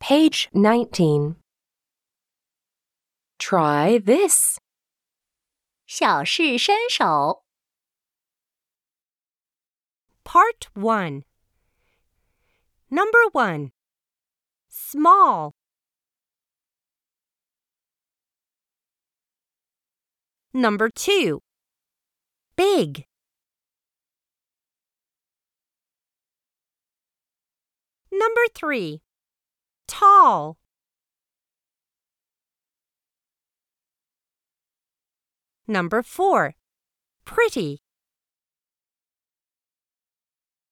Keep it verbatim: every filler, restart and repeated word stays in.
Page nineteen. Try this. 小试身手 Part one. Number one. Small. Number two. Big. Number three. Tall. Number four. Pretty.